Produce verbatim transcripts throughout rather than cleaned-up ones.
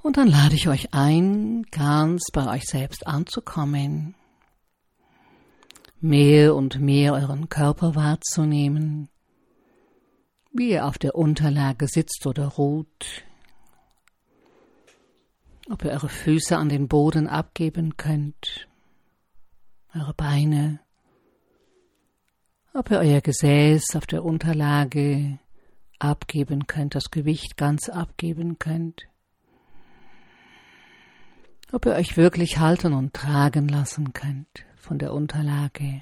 Und dann lade ich euch ein, ganz bei euch selbst anzukommen, mehr und mehr euren Körper wahrzunehmen, wie ihr auf der Unterlage sitzt oder ruht, ob ihr eure Füße an den Boden abgeben könnt, eure Beine, ob ihr euer Gesäß auf der Unterlage abgeben könnt, das Gewicht ganz abgeben könnt, ob ihr euch wirklich halten und tragen lassen könnt von der Unterlage.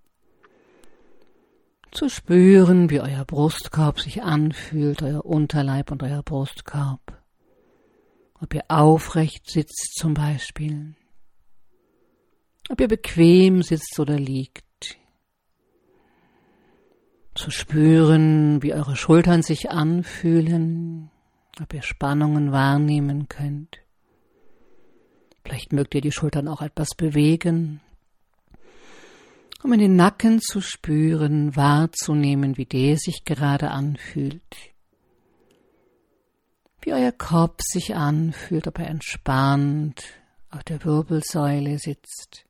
Zu spüren, wie euer Brustkorb sich anfühlt, euer Unterleib und euer Brustkorb. Ob ihr aufrecht sitzt zum Beispiel. Ob ihr bequem sitzt oder liegt. Zu spüren, wie eure Schultern sich anfühlen, ob ihr Spannungen wahrnehmen könnt. Vielleicht mögt ihr die Schultern auch etwas bewegen, um in den Nacken zu spüren, wahrzunehmen, wie der sich gerade anfühlt. Wie euer Kopf sich anfühlt, ob er entspannt auf der Wirbelsäule sitzt.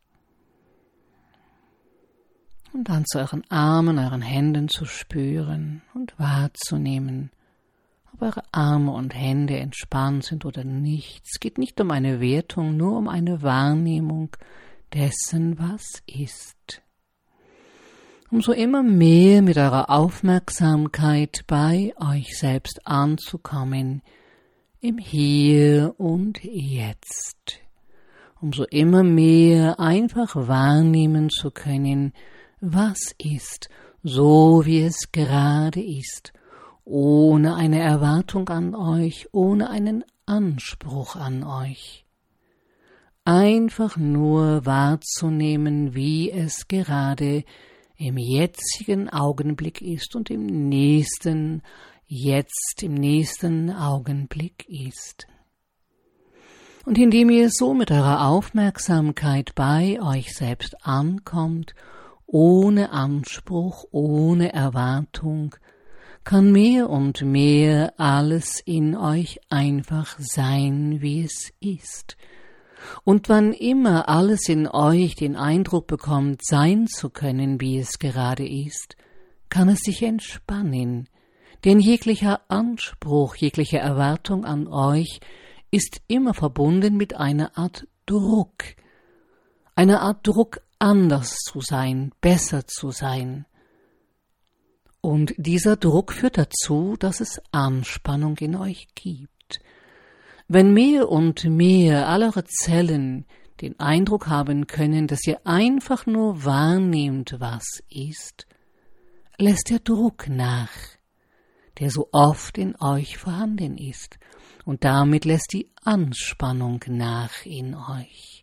Und dann zu euren Armen, euren Händen zu spüren und wahrzunehmen, ob eure Arme und Hände entspannt sind oder nicht. Es geht nicht um eine Wertung, nur um eine Wahrnehmung dessen, was ist. Um so immer mehr mit eurer Aufmerksamkeit bei euch selbst anzukommen, im Hier und Jetzt. Um so immer mehr einfach wahrnehmen zu können, was ist, so wie es gerade ist, ohne eine Erwartung an euch, ohne einen Anspruch an euch. Einfach nur wahrzunehmen, wie es gerade im jetzigen Augenblick ist und im nächsten, jetzt im nächsten Augenblick ist. Und indem ihr so mit eurer Aufmerksamkeit bei euch selbst ankommt, ohne Anspruch, ohne Erwartung, kann mehr und mehr alles in euch einfach sein, wie es ist. Und wann immer alles in euch den Eindruck bekommt, sein zu können, wie es gerade ist, kann es sich entspannen, denn jeglicher Anspruch, jegliche Erwartung an euch ist immer verbunden mit einer Art Druck, einer Art Druck, anders zu sein, besser zu sein. Und dieser Druck führt dazu, dass es Anspannung in euch gibt. Wenn mehr und mehr all eure Zellen den Eindruck haben können, dass ihr einfach nur wahrnehmt, was ist, lässt der Druck nach, der so oft in euch vorhanden ist, und damit lässt die Anspannung nach in euch.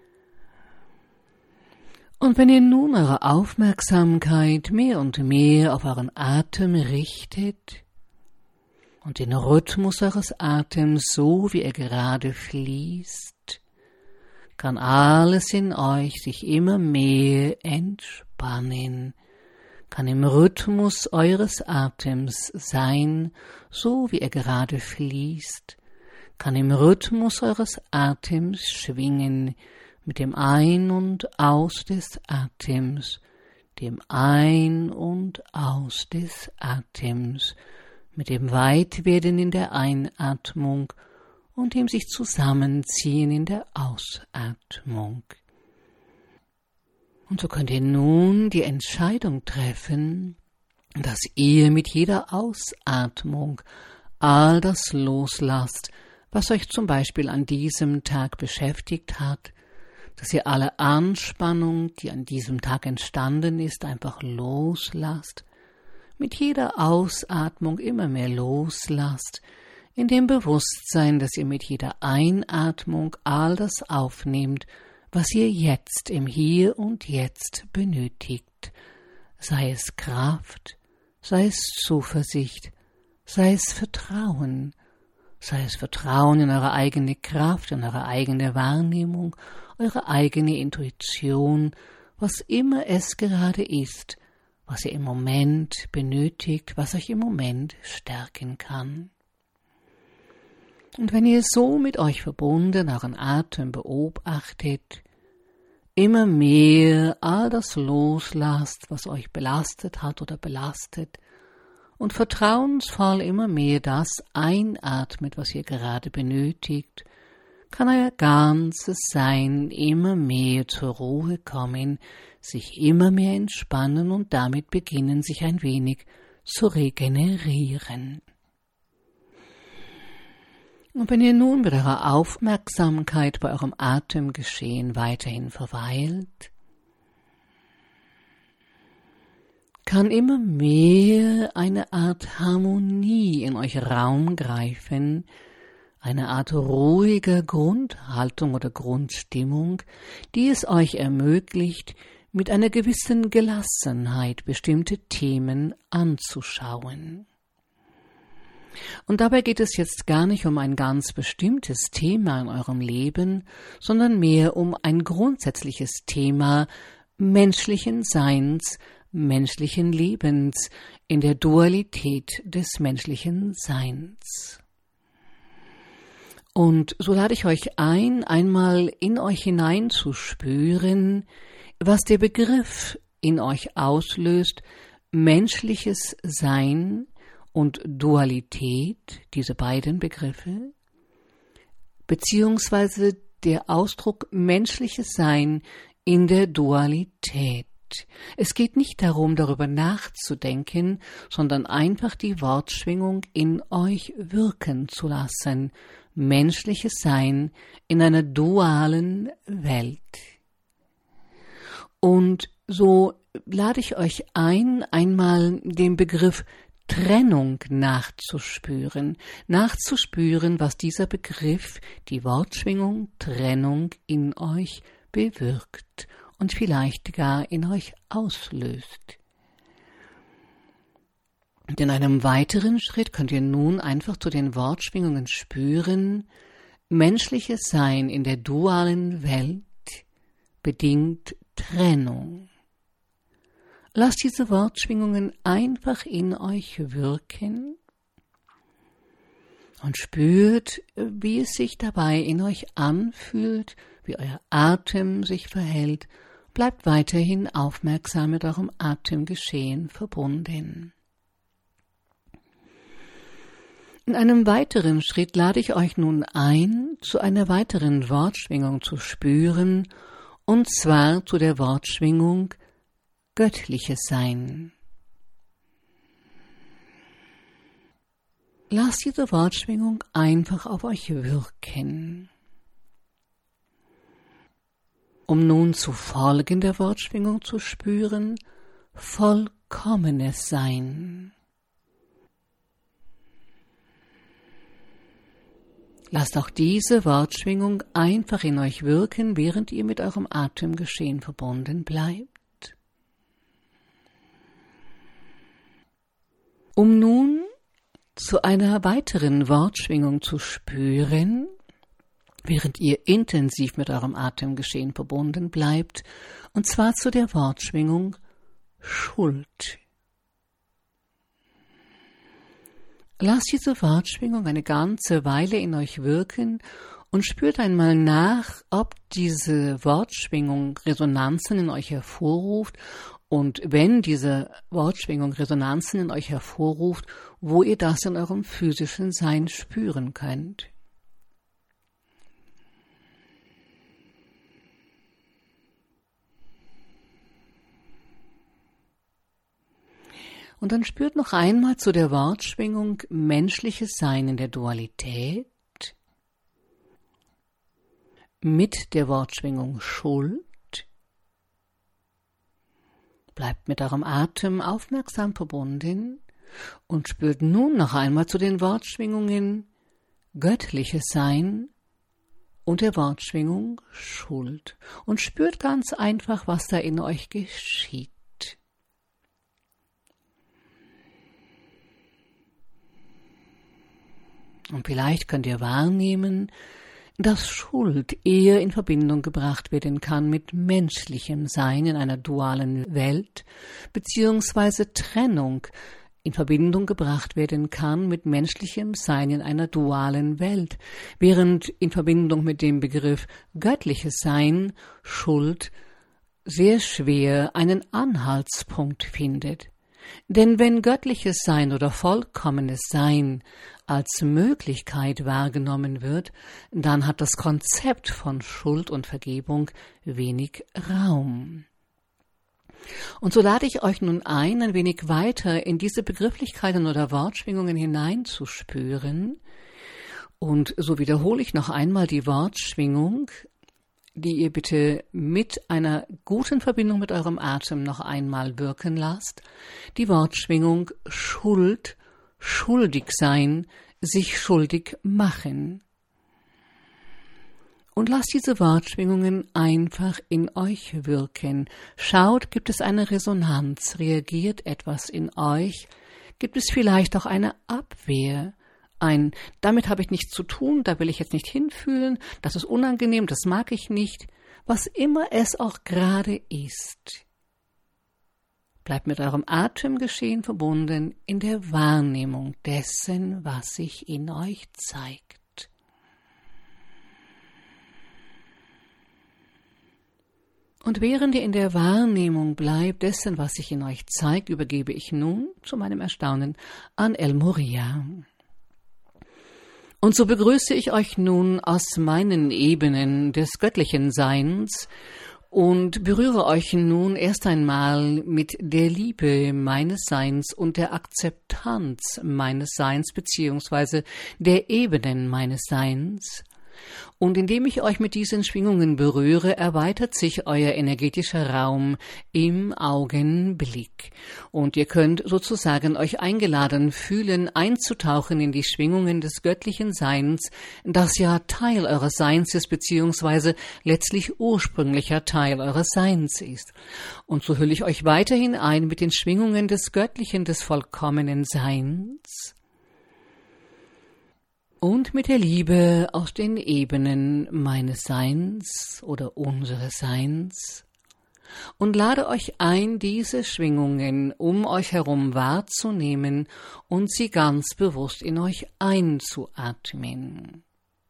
Und wenn ihr nun eure Aufmerksamkeit mehr und mehr auf euren Atem richtet und den Rhythmus eures Atems, so wie er gerade fließt, kann alles in euch sich immer mehr entspannen, kann im Rhythmus eures Atems sein, so wie er gerade fließt, kann im Rhythmus eures Atems schwingen, mit dem Ein- und Aus des Atems, dem Ein- und Aus des Atems, mit dem Weitwerden in der Einatmung und dem sich Zusammenziehen in der Ausatmung. Und so könnt ihr nun die Entscheidung treffen, dass ihr mit jeder Ausatmung all das loslasst, was euch zum Beispiel an diesem Tag beschäftigt hat, dass ihr alle Anspannung, die an diesem Tag entstanden ist, einfach loslasst, mit jeder Ausatmung immer mehr loslasst, in dem Bewusstsein, dass ihr mit jeder Einatmung all das aufnehmt, was ihr jetzt im Hier und Jetzt benötigt, sei es Kraft, sei es Zuversicht, sei es Vertrauen, sei es Vertrauen in eure eigene Kraft, in eure eigene Wahrnehmung, eure eigene Intuition, was immer es gerade ist, was ihr im Moment benötigt, was euch im Moment stärken kann. Und wenn ihr so mit euch verbunden euren Atem beobachtet, immer mehr all das loslasst, was euch belastet hat oder belastet, und vertrauensvoll immer mehr das einatmet, was ihr gerade benötigt, kann euer ganzes Sein immer mehr zur Ruhe kommen, sich immer mehr entspannen und damit beginnen, sich ein wenig zu regenerieren. Und wenn ihr nun mit eurer Aufmerksamkeit bei eurem Atemgeschehen weiterhin verweilt, kann immer mehr eine Art Harmonie in euch Raum greifen, eine Art ruhiger Grundhaltung oder Grundstimmung, die es euch ermöglicht, mit einer gewissen Gelassenheit bestimmte Themen anzuschauen. Und dabei geht es jetzt gar nicht um ein ganz bestimmtes Thema in eurem Leben, sondern mehr um ein grundsätzliches Thema menschlichen Seins, menschlichen Lebens, in der Dualität des menschlichen Seins. Und so lade ich euch ein, einmal in euch hineinzuspüren, was der Begriff in euch auslöst, menschliches Sein und Dualität, diese beiden Begriffe, beziehungsweise der Ausdruck menschliches Sein in der Dualität. Es geht nicht darum, darüber nachzudenken, sondern einfach die Wortschwingung in euch wirken zu lassen. Menschliches Sein in einer dualen Welt. Und so lade ich euch ein, einmal den Begriff Trennung nachzuspüren, nachzuspüren, was dieser Begriff, die Wortschwingung Trennung in euch bewirkt und vielleicht gar in euch auslöst. Und in einem weiteren Schritt könnt ihr nun einfach zu den Wortschwingungen spüren, menschliches Sein in der dualen Welt bedingt Trennung. Lasst diese Wortschwingungen einfach in euch wirken und spürt, wie es sich dabei in euch anfühlt, wie euer Atem sich verhält. Bleibt weiterhin aufmerksam mit eurem Atemgeschehen verbunden. In einem weiteren Schritt lade ich euch nun ein, zu einer weiteren Wortschwingung zu spüren, und zwar zu der Wortschwingung göttliches Sein. Lasst diese Wortschwingung einfach auf euch wirken. Um nun zu folgender Wortschwingung zu spüren, vollkommenes Sein. Lasst auch diese Wortschwingung einfach in euch wirken, während ihr mit eurem Atemgeschehen verbunden bleibt. Um nun zu einer weiteren Wortschwingung zu spüren, während ihr intensiv mit eurem Atemgeschehen verbunden bleibt, und zwar zu der Wortschwingung Schuld. Lasst diese Wortschwingung eine ganze Weile in euch wirken und spürt einmal nach, ob diese Wortschwingung Resonanzen in euch hervorruft und wenn diese Wortschwingung Resonanzen in euch hervorruft, wo ihr das in eurem physischen Sein spüren könnt. Und dann spürt noch einmal zu der Wortschwingung menschliches Sein in der Dualität mit der Wortschwingung Schuld. Bleibt mit eurem Atem aufmerksam verbunden und spürt nun noch einmal zu den Wortschwingungen göttliches Sein und der Wortschwingung Schuld und spürt ganz einfach, was da in euch geschieht. Und vielleicht könnt ihr wahrnehmen, dass Schuld eher in Verbindung gebracht werden kann mit menschlichem Sein in einer dualen Welt, beziehungsweise Trennung in Verbindung gebracht werden kann mit menschlichem Sein in einer dualen Welt, während in Verbindung mit dem Begriff göttliches Sein Schuld sehr schwer einen Anhaltspunkt findet. Denn wenn göttliches Sein oder vollkommenes Sein als Möglichkeit wahrgenommen wird, dann hat das Konzept von Schuld und Vergebung wenig Raum. Und so lade ich euch nun ein, ein wenig weiter in diese Begrifflichkeiten oder Wortschwingungen hineinzuspüren. Und so wiederhole ich noch einmal die Wortschwingung, die ihr bitte mit einer guten Verbindung mit eurem Atem noch einmal wirken lasst. Die Wortschwingung Schuld, schuldig sein, sich schuldig machen. Und lasst diese Wortschwingungen einfach in euch wirken. Schaut, gibt es eine Resonanz, reagiert etwas in euch? Gibt es vielleicht auch eine Abwehr? Ein, damit habe ich nichts zu tun, da will ich jetzt nicht hinfühlen, das ist unangenehm, das mag ich nicht, was immer es auch gerade ist. Bleibt mit eurem Atemgeschehen verbunden in der Wahrnehmung dessen, was sich in euch zeigt. Und während ihr in der Wahrnehmung bleibt dessen, was sich in euch zeigt, übergebe ich nun, zu meinem Erstaunen, an El Morya. Und so begrüße ich euch nun aus meinen Ebenen des göttlichen Seins und berühre euch nun erst einmal mit der Liebe meines Seins und der Akzeptanz meines Seins beziehungsweise der Ebenen meines Seins. Und indem ich euch mit diesen Schwingungen berühre, erweitert sich euer energetischer Raum im Augenblick. Und ihr könnt sozusagen euch eingeladen fühlen, einzutauchen in die Schwingungen des göttlichen Seins, das ja Teil eures Seins ist, beziehungsweise letztlich ursprünglicher Teil eures Seins ist. Und so hülle ich euch weiterhin ein mit den Schwingungen des göttlichen, des vollkommenen Seins. Und mit der Liebe aus den Ebenen meines Seins oder unseres Seins und lade euch ein, diese Schwingungen um euch herum wahrzunehmen und sie ganz bewusst in euch einzuatmen.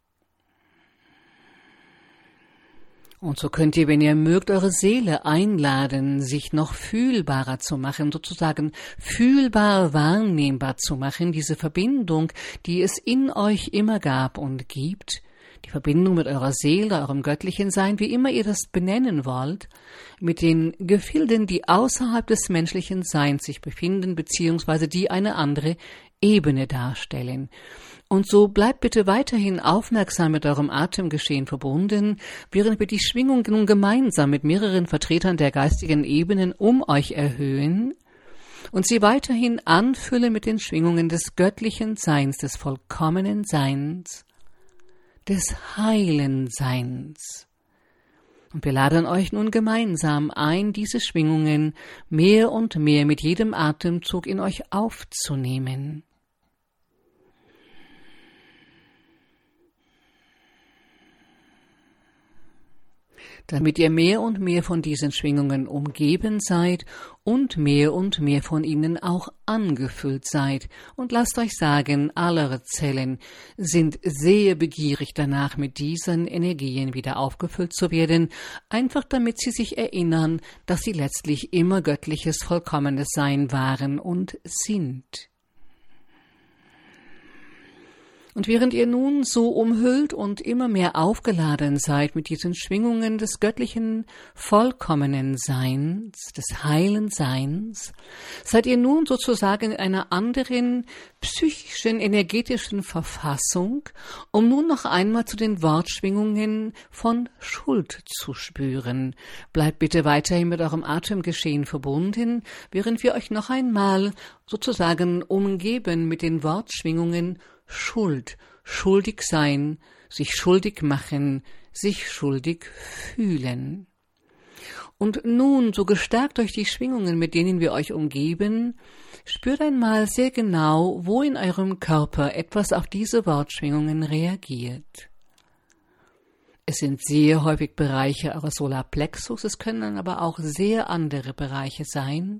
Und so könnt ihr, wenn ihr mögt, eure Seele einladen, sich noch fühlbarer zu machen, sozusagen fühlbar wahrnehmbar zu machen, diese Verbindung, die es in euch immer gab und gibt, die Verbindung mit eurer Seele, eurem göttlichen Sein, wie immer ihr das benennen wollt, mit den Gefilden, die außerhalb des menschlichen Seins sich befinden, beziehungsweise die eine andere Ebene darstellen. Und so bleibt bitte weiterhin aufmerksam mit eurem Atemgeschehen verbunden, während wir die Schwingung nun gemeinsam mit mehreren Vertretern der geistigen Ebenen um euch erhöhen und sie weiterhin anfüllen mit den Schwingungen des göttlichen Seins, des vollkommenen Seins, des heilen Seins. Und wir laden euch nun gemeinsam ein, diese Schwingungen mehr und mehr mit jedem Atemzug in euch aufzunehmen. Damit ihr mehr und mehr von diesen Schwingungen umgeben seid und mehr und mehr von ihnen auch angefüllt seid. Und lasst euch sagen, alle eure Zellen sind sehr begierig danach, mit diesen Energien wieder aufgefüllt zu werden, einfach damit sie sich erinnern, dass sie letztlich immer göttliches, vollkommenes Sein waren und sind. Und während ihr nun so umhüllt und immer mehr aufgeladen seid mit diesen Schwingungen des göttlichen, vollkommenen Seins, des heilen Seins, seid ihr nun sozusagen in einer anderen psychischen, energetischen Verfassung, um nun noch einmal zu den Wortschwingungen von Schuld zu spüren. Bleibt bitte weiterhin mit eurem Atemgeschehen verbunden, während wir euch noch einmal sozusagen umgeben mit den Wortschwingungen Schuld, schuldig sein, sich schuldig machen, sich schuldig fühlen. Und nun, so gestärkt durch die Schwingungen, mit denen wir euch umgeben, spürt einmal sehr genau, wo in eurem Körper etwas auf diese Wortschwingungen reagiert. Es sind sehr häufig Bereiche eures Solarplexus, es können aber auch sehr andere Bereiche sein.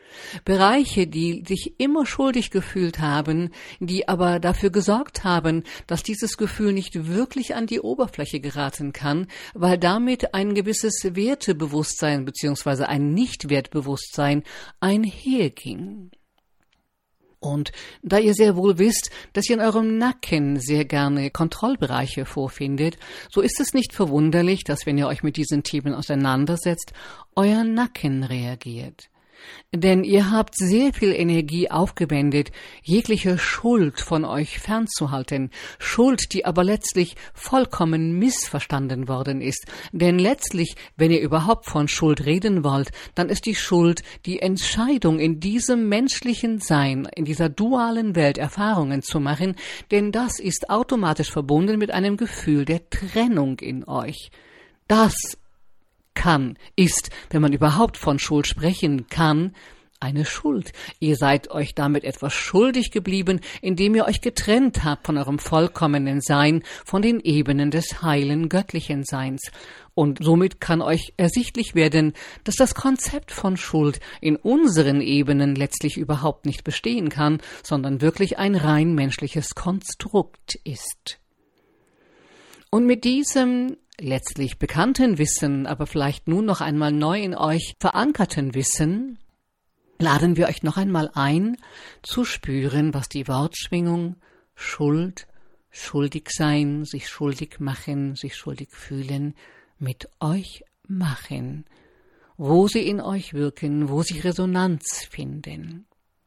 Bereiche, die sich immer schuldig gefühlt haben, die aber dafür gesorgt haben, dass dieses Gefühl nicht wirklich an die Oberfläche geraten kann, weil damit ein gewisses Wertebewusstsein bzw. ein Nichtwertbewusstsein einherging. Und da ihr sehr wohl wisst, dass ihr in eurem Nacken sehr gerne Kontrollbereiche vorfindet, so ist es nicht verwunderlich, dass, wenn ihr euch mit diesen Themen auseinandersetzt, euer Nacken reagiert. Denn ihr habt sehr viel Energie aufgewendet, jegliche Schuld von euch fernzuhalten, Schuld, die aber letztlich vollkommen missverstanden worden ist. Denn letztlich, wenn ihr überhaupt von Schuld reden wollt, dann ist die Schuld die Entscheidung, in diesem menschlichen Sein, in dieser dualen Welt Erfahrungen zu machen, denn das ist automatisch verbunden mit einem Gefühl der Trennung in euch. Das kann, ist, wenn man überhaupt von Schuld sprechen kann, eine Schuld. Ihr seid euch damit etwas schuldig geblieben, indem ihr euch getrennt habt von eurem vollkommenen Sein, von den Ebenen des heilen göttlichen Seins. Und somit kann euch ersichtlich werden, dass das Konzept von Schuld in unseren Ebenen letztlich überhaupt nicht bestehen kann, sondern wirklich ein rein menschliches Konstrukt ist. Und mit diesem letztlich bekannten Wissen, aber vielleicht nun noch einmal neu in euch verankerten Wissen, laden wir euch noch einmal ein, zu spüren, was die Wortschwingung Schuld, schuldig sein, sich schuldig machen, sich schuldig fühlen, mit euch machen, wo sie in euch wirken, wo sie Resonanz finden.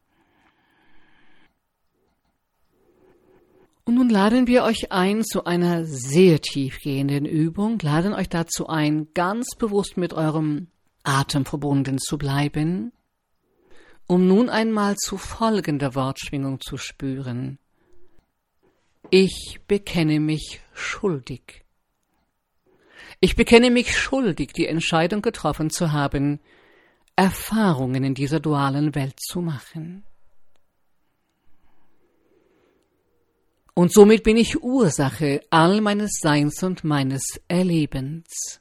Und nun laden wir euch ein zu einer sehr tiefgehenden Übung, laden euch dazu ein, ganz bewusst mit eurem Atem verbunden zu bleiben, um nun einmal zu folgender Wortschwingung zu spüren. Ich bekenne mich schuldig. Ich bekenne mich schuldig, die Entscheidung getroffen zu haben, Erfahrungen in dieser dualen Welt zu machen. Und somit bin ich Ursache all meines Seins und meines Erlebens.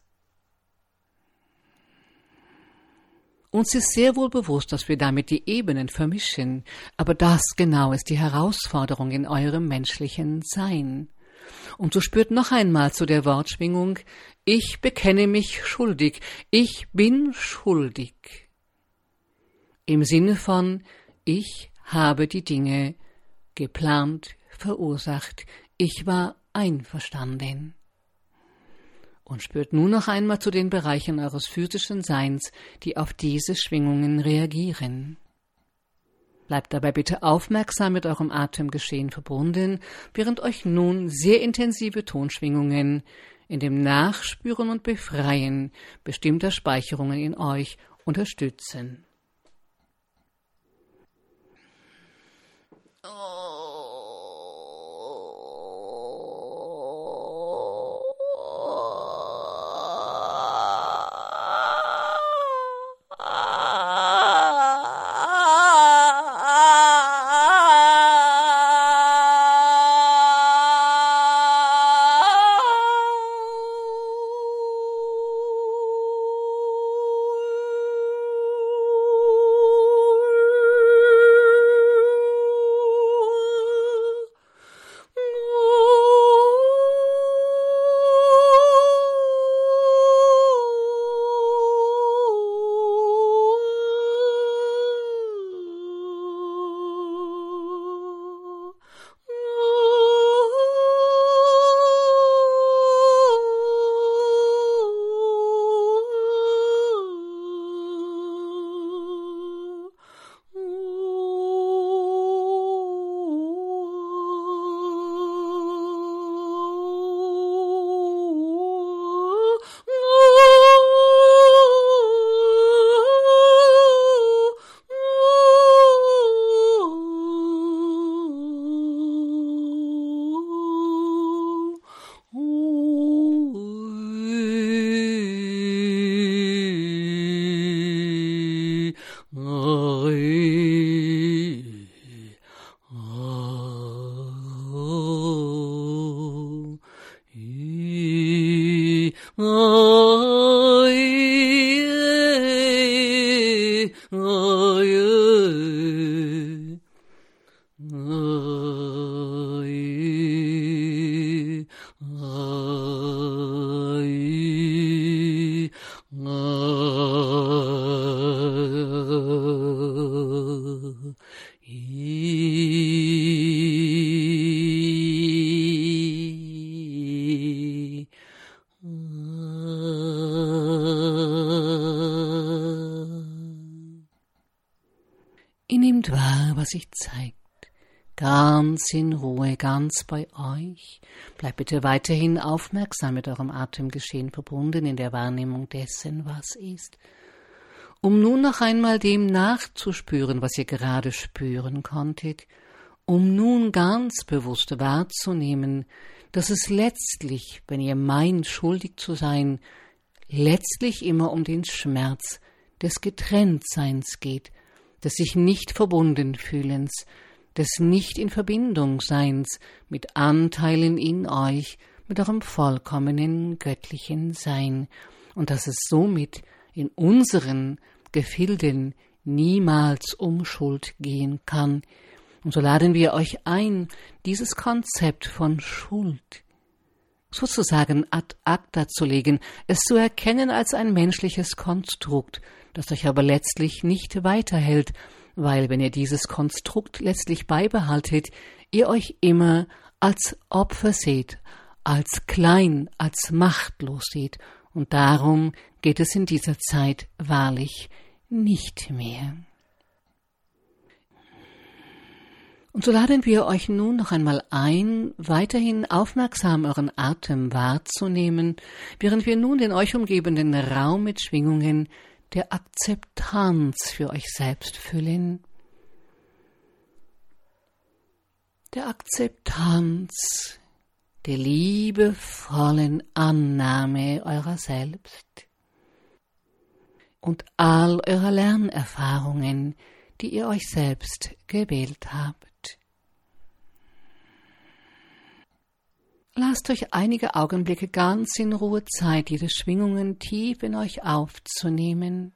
Uns ist sehr wohl bewusst, dass wir damit die Ebenen vermischen, aber das genau ist die Herausforderung in eurem menschlichen Sein. Und so spürt noch einmal zu der Wortschwingung, ich bekenne mich schuldig, ich bin schuldig. Im Sinne von, ich habe die Dinge geplant, verursacht, ich war einverstanden. Und spürt nun noch einmal zu den Bereichen eures physischen Seins, die auf diese Schwingungen reagieren. Bleibt dabei bitte aufmerksam mit eurem Atemgeschehen verbunden, während euch nun sehr intensive Tonschwingungen in dem Nachspüren und Befreien bestimmter Speicherungen in euch unterstützen. sich zeigt. Ganz in Ruhe, ganz bei euch. Bleibt bitte weiterhin aufmerksam mit eurem Atemgeschehen verbunden in der Wahrnehmung dessen, was ist. Um nun noch einmal dem nachzuspüren, was ihr gerade spüren konntet, um nun ganz bewusst wahrzunehmen, dass es letztlich, wenn ihr meint, schuldig zu sein, letztlich immer um den Schmerz des Getrenntseins geht, des sich nicht verbunden fühlens, des nicht in Verbindung Seins mit Anteilen in euch, mit eurem vollkommenen göttlichen Sein, und dass es somit in unseren Gefilden niemals um Schuld gehen kann. Und so laden wir euch ein, dieses Konzept von Schuld sozusagen ad acta zu legen, es zu erkennen als ein menschliches Konstrukt, das euch aber letztlich nicht weiterhält, weil, wenn ihr dieses Konstrukt letztlich beibehaltet, ihr euch immer als Opfer seht, als klein, als machtlos seht, und darum geht es in dieser Zeit wahrlich nicht mehr. Und so laden wir euch nun noch einmal ein, weiterhin aufmerksam euren Atem wahrzunehmen, während wir nun den euch umgebenden Raum mit Schwingungen der Akzeptanz für euch selbst füllen. Der Akzeptanz, der liebevollen Annahme eurer selbst und all eurer Lernerfahrungen, die ihr euch selbst gewählt habt. Lasst euch einige Augenblicke ganz in Ruhe Zeit, diese Schwingungen tief in euch aufzunehmen.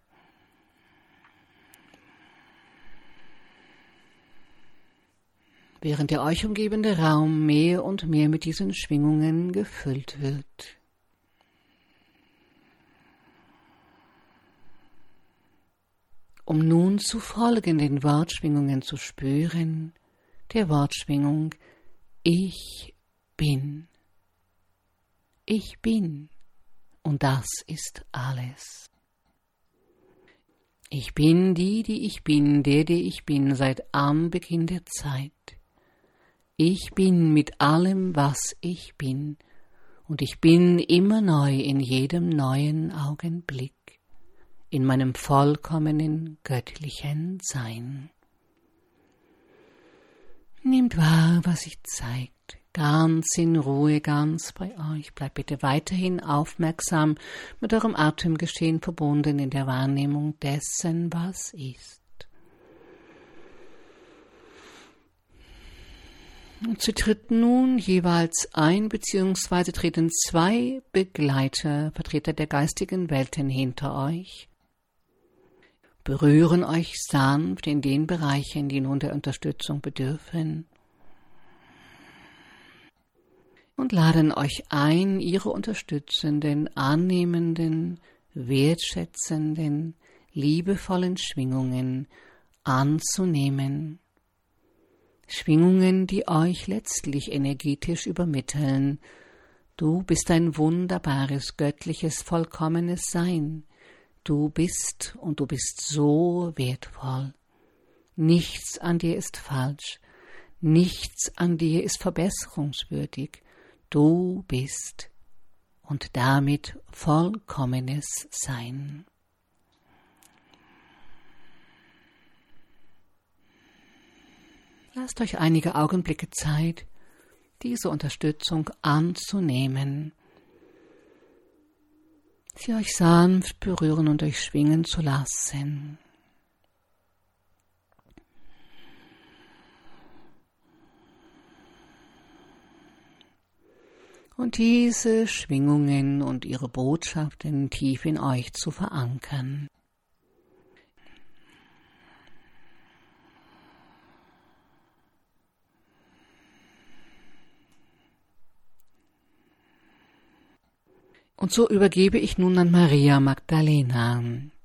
Während der euch umgebende Raum mehr und mehr mit diesen Schwingungen gefüllt wird. Um nun zu folgenden Wortschwingungen zu spüren, der Wortschwingung Ich bin. Ich bin, und das ist alles. Ich bin die, die ich bin, der, der ich bin, seit Anbeginn der Zeit. Ich bin mit allem, was ich bin, und ich bin immer neu in jedem neuen Augenblick, in meinem vollkommenen göttlichen Sein. Nehmt wahr, was sich zeigt. Ganz in Ruhe, ganz bei euch. Bleibt bitte weiterhin aufmerksam mit eurem Atemgeschehen verbunden in der Wahrnehmung dessen, was ist. Und sie tritt nun jeweils ein, beziehungsweise treten zwei Begleiter, Vertreter der geistigen Welten hinter euch, berühren euch sanft in den Bereichen, die nun der Unterstützung bedürfen, und laden euch ein, ihre unterstützenden, annehmenden, wertschätzenden, liebevollen Schwingungen anzunehmen. Schwingungen, die euch letztlich energetisch übermitteln: Du bist ein wunderbares, göttliches, vollkommenes Sein. Du bist und du bist so wertvoll. Nichts an dir ist falsch. Nichts an dir ist verbesserungswürdig. Du bist und damit vollkommenes Sein. Lasst euch einige Augenblicke Zeit, diese Unterstützung anzunehmen, sie euch sanft berühren und euch schwingen zu lassen. Und diese Schwingungen und ihre Botschaften tief in euch zu verankern. Und so übergebe ich nun an Maria Magdalena.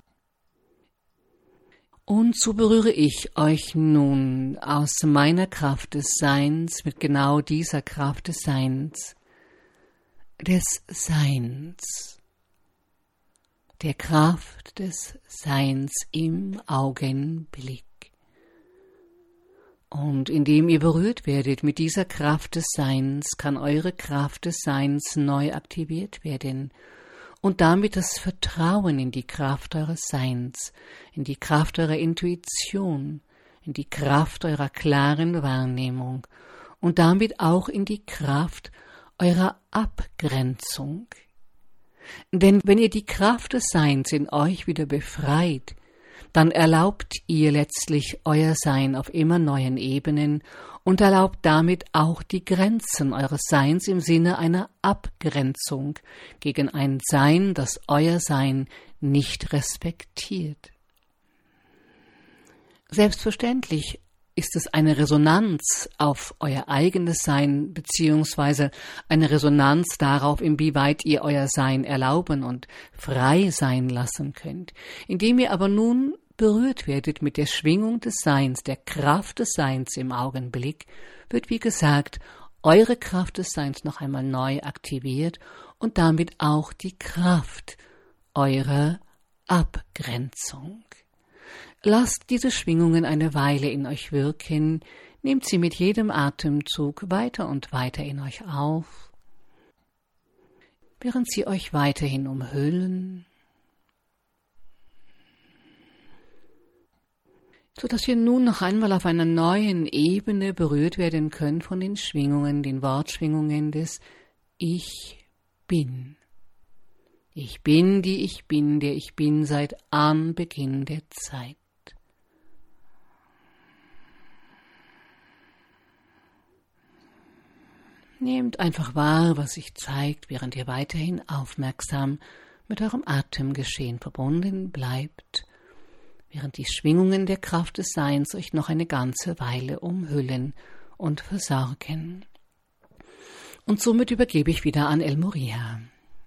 Und so berühre ich euch nun aus meiner Kraft des Seins mit genau dieser Kraft des Seins, des Seins, der Kraft des Seins im Augenblick. Und indem ihr berührt werdet mit dieser Kraft des Seins, kann eure Kraft des Seins neu aktiviert werden und damit das Vertrauen in die Kraft eures Seins, in die Kraft eurer Intuition, in die Kraft eurer klaren Wahrnehmung und damit auch in die Kraft eurer Abgrenzung. Denn wenn ihr die Kraft des Seins in euch wieder befreit, dann erlaubt ihr letztlich euer Sein auf immer neuen Ebenen und erlaubt damit auch die Grenzen eures Seins im Sinne einer Abgrenzung gegen ein Sein, das euer Sein nicht respektiert. Selbstverständlich ist es eine Resonanz auf euer eigenes Sein, beziehungsweise eine Resonanz darauf, inwieweit ihr euer Sein erlauben und frei sein lassen könnt. Indem ihr aber nun berührt werdet mit der Schwingung des Seins, der Kraft des Seins im Augenblick, wird, wie gesagt, eure Kraft des Seins noch einmal neu aktiviert und damit auch die Kraft eurer Abgrenzung. Lasst diese Schwingungen eine Weile in euch wirken, nehmt sie mit jedem Atemzug weiter und weiter in euch auf, während sie euch weiterhin umhüllen, so dass ihr nun noch einmal auf einer neuen Ebene berührt werden könnt von den Schwingungen, den Wortschwingungen des Ich Bin. Ich bin, die ich bin, der ich bin seit Anbeginn der Zeit. Nehmt einfach wahr, was sich zeigt, während ihr weiterhin aufmerksam mit eurem Atemgeschehen verbunden bleibt, während die Schwingungen der Kraft des Seins euch noch eine ganze Weile umhüllen und versorgen. Und somit übergebe ich wieder an El Morya.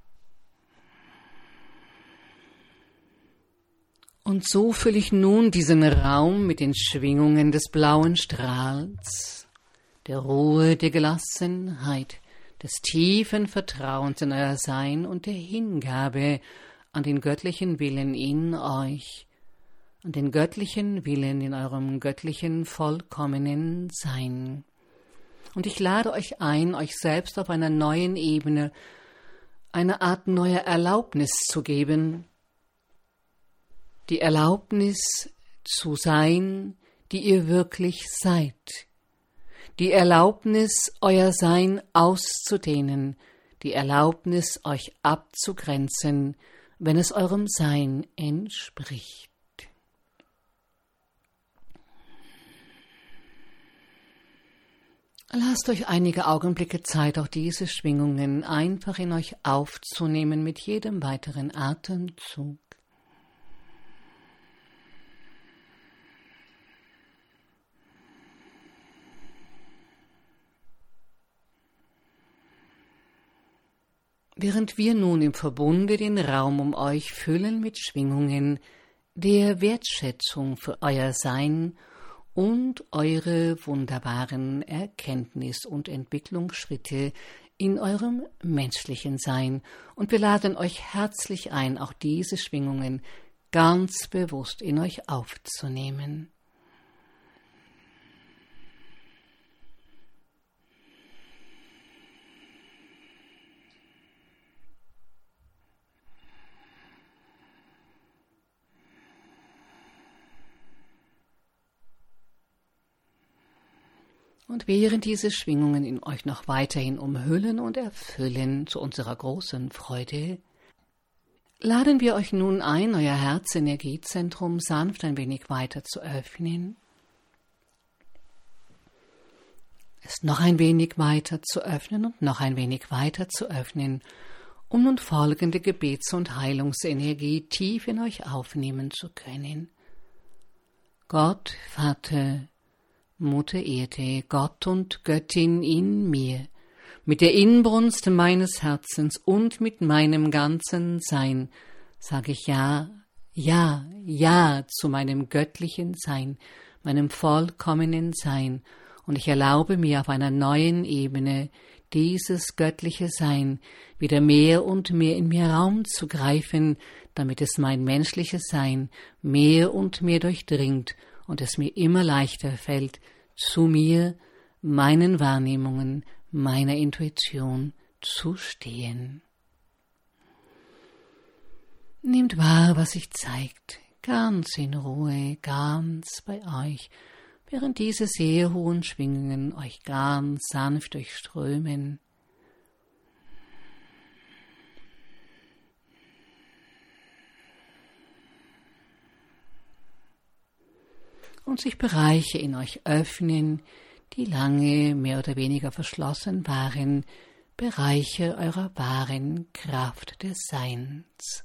Und so fülle ich nun diesen Raum mit den Schwingungen des blauen Strahls, der Ruhe, der Gelassenheit, des tiefen Vertrauens in euer Sein und der Hingabe an den göttlichen Willen in euch, an den göttlichen Willen in eurem göttlichen, vollkommenen Sein. Und ich lade euch ein, euch selbst auf einer neuen Ebene eine Art neuer Erlaubnis zu geben, die Erlaubnis zu sein, die ihr wirklich seid, die Erlaubnis, euer Sein auszudehnen, die Erlaubnis, euch abzugrenzen, wenn es eurem Sein entspricht. Lasst euch einige Augenblicke Zeit, auch diese Schwingungen einfach in euch aufzunehmen mit jedem weiteren Atemzug. Während wir nun im Verbunde den Raum um euch füllen mit Schwingungen der Wertschätzung für euer Sein und eure wunderbaren Erkenntnis- und Entwicklungsschritte in eurem menschlichen Sein. Und wir laden euch herzlich ein, auch diese Schwingungen ganz bewusst in euch aufzunehmen. Und während diese Schwingungen in euch noch weiterhin umhüllen und erfüllen, zu unserer großen Freude, laden wir euch nun ein, euer Herzenergiezentrum sanft ein wenig weiter zu öffnen, es noch ein wenig weiter zu öffnen und noch ein wenig weiter zu öffnen, um nun folgende Gebets- und Heilungsenergie tief in euch aufnehmen zu können. Gott, Vater, Mutter Erde, Gott und Göttin in mir, mit der Inbrunst meines Herzens und mit meinem ganzen Sein, sage ich Ja, Ja, Ja zu meinem göttlichen Sein, meinem vollkommenen Sein, und ich erlaube mir auf einer neuen Ebene, dieses göttliche Sein wieder mehr und mehr in mir Raum zu greifen, damit es mein menschliches Sein mehr und mehr durchdringt und es mir immer leichter fällt, zu mir, meinen Wahrnehmungen, meiner Intuition zu stehen. Nehmt wahr, was sich zeigt, ganz in Ruhe, ganz bei euch, während diese sehr hohen Schwingungen euch ganz sanft durchströmen. Und sich Bereiche in euch öffnen, die lange mehr oder weniger verschlossen waren, Bereiche eurer wahren Kraft des Seins.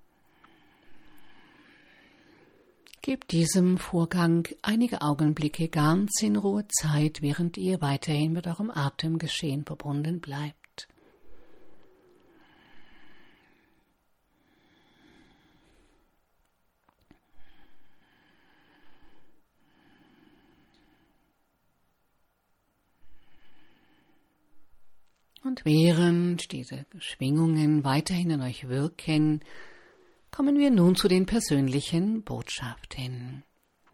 Gebt diesem Vorgang einige Augenblicke ganz in Ruhe Zeit, während ihr weiterhin mit eurem Atemgeschehen verbunden bleibt. Und während diese Schwingungen weiterhin in euch wirken, kommen wir nun zu den persönlichen Botschaften.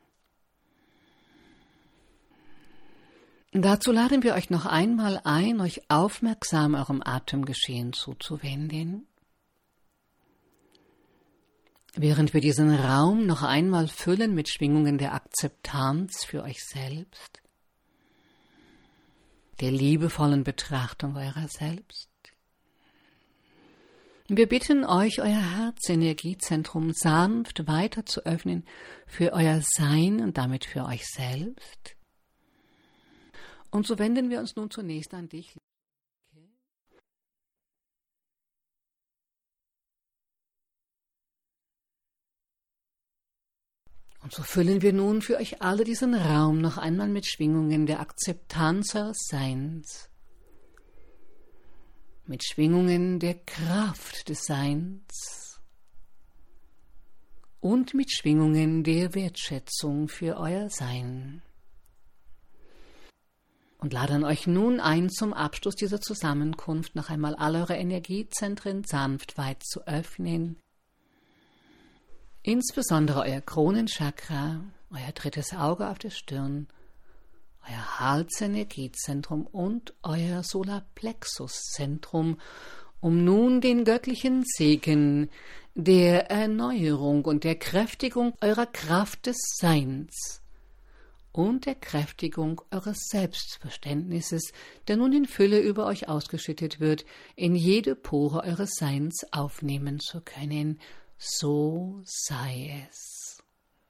Dazu laden wir euch noch einmal ein, euch aufmerksam eurem Atemgeschehen zuzuwenden. Während wir diesen Raum noch einmal füllen mit Schwingungen der Akzeptanz für euch selbst, der liebevollen Betrachtung eurer selbst. Wir bitten euch, euer Herzenergiezentrum sanft weiter zu öffnen für euer Sein und damit für euch selbst. Und so wenden wir uns nun zunächst an dich. Und so füllen wir nun für euch alle diesen Raum noch einmal mit Schwingungen der Akzeptanz eures Seins, mit Schwingungen der Kraft des Seins und mit Schwingungen der Wertschätzung für euer Sein. Und laden euch nun ein, zum Abschluss dieser Zusammenkunft noch einmal alle eure Energiezentren sanft weit zu öffnen, insbesondere euer Kronenchakra, euer drittes Auge auf der Stirn, euer Halsenergiezentrum und euer Solarplexuszentrum, um nun den göttlichen Segen der Erneuerung und der Kräftigung eurer Kraft des Seins und der Kräftigung eures Selbstverständnisses, der nun in Fülle über euch ausgeschüttet wird, in jede Pore eures Seins aufnehmen zu können. So sei es.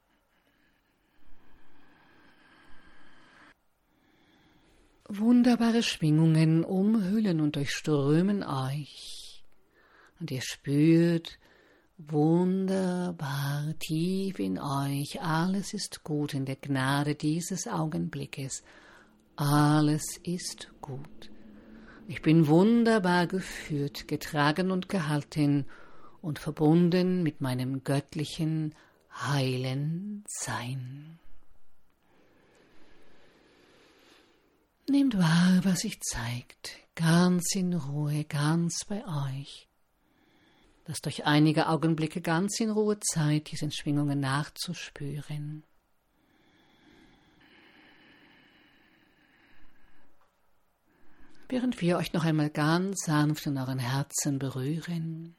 Wunderbare Schwingungen umhüllen und durchströmen euch, und ihr spürt wunderbar tief in euch, alles ist gut in der Gnade dieses Augenblickes, alles ist gut. Ich bin wunderbar geführt, getragen und gehalten und verbunden mit meinem göttlichen, heilen Sein. Nehmt wahr, was sich zeigt, ganz in Ruhe, ganz bei euch. Lasst euch einige Augenblicke ganz in Ruhe Zeit, diesen Schwingungen nachzuspüren. Während wir euch noch einmal ganz sanft in euren Herzen berühren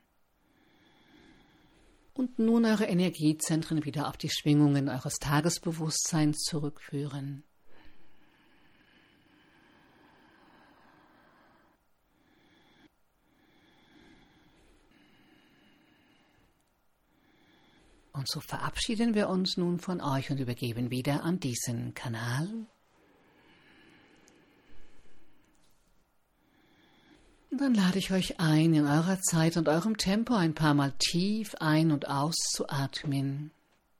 und nun eure Energiezentren wieder auf die Schwingungen eures Tagesbewusstseins zurückführen. Und so verabschieden wir uns nun von euch und übergeben wieder an diesen Kanal. Und dann lade ich euch ein, in eurer Zeit und eurem Tempo ein paar Mal tief ein- und auszuatmen.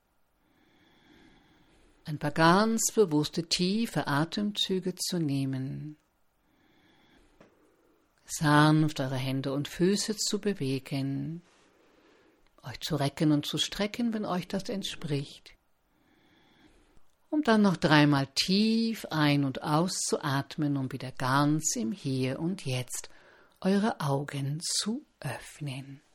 Ein paar ganz bewusste, tiefe Atemzüge zu nehmen. Sanft eure Hände und Füße zu bewegen. Euch zu recken und zu strecken, wenn euch das entspricht. Um dann noch dreimal tief ein- und auszuatmen, um wieder ganz im Hier und Jetzt eure Augen zu öffnen.